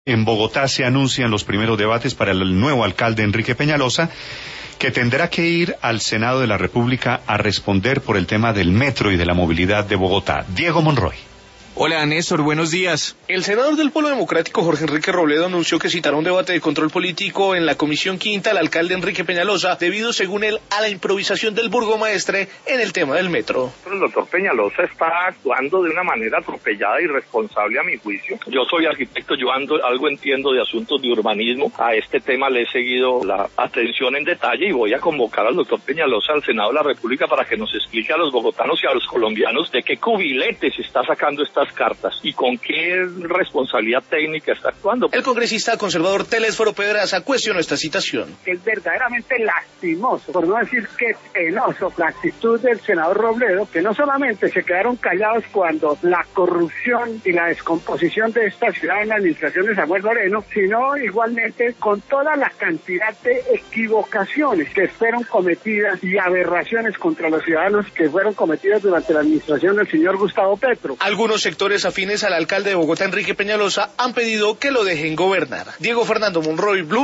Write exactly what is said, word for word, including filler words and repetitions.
En Bogotá se anuncian los primeros debates para el nuevo alcalde Enrique Peñalosa, que tendrá que ir al Senado de la República a responder por el tema del metro y de la movilidad de Bogotá. Diego Monroy. Hola Néstor, buenos días. El senador del Polo Democrático Jorge Enrique Robledo anunció que citará un debate de control político en la Comisión Quinta al alcalde Enrique Peñalosa, debido, según él, a la improvisación del burgomaestre en el tema del metro. El doctor Peñalosa está actuando de una manera atropellada y irresponsable a mi juicio. Yo soy arquitecto, yo ando, algo entiendo de asuntos de urbanismo. A este tema le he seguido la atención en detalle y voy a convocar al doctor Peñalosa al Senado de la República para que nos explique a los bogotanos y a los colombianos de qué cubilete se está sacando estas cartas y con qué responsabilidad técnica está actuando. El congresista conservador Telésforo Pedraza cuestionó esta citación. Es verdaderamente lastimoso, por no decir que penoso, la actitud del senador Robledo, que no solamente se quedaron callados cuando la corrupción y la descomposición de esta ciudad en la administración de Samuel Moreno, sino igualmente con toda la cantidad de equivocaciones que fueron cometidas y aberraciones contra los ciudadanos que fueron cometidas durante la administración del señor Gustavo Petro. Algunos sectores afines al alcalde de Bogotá, Enrique Peñalosa, han pedido que lo dejen gobernar. Diego Fernando Monroy, Blue.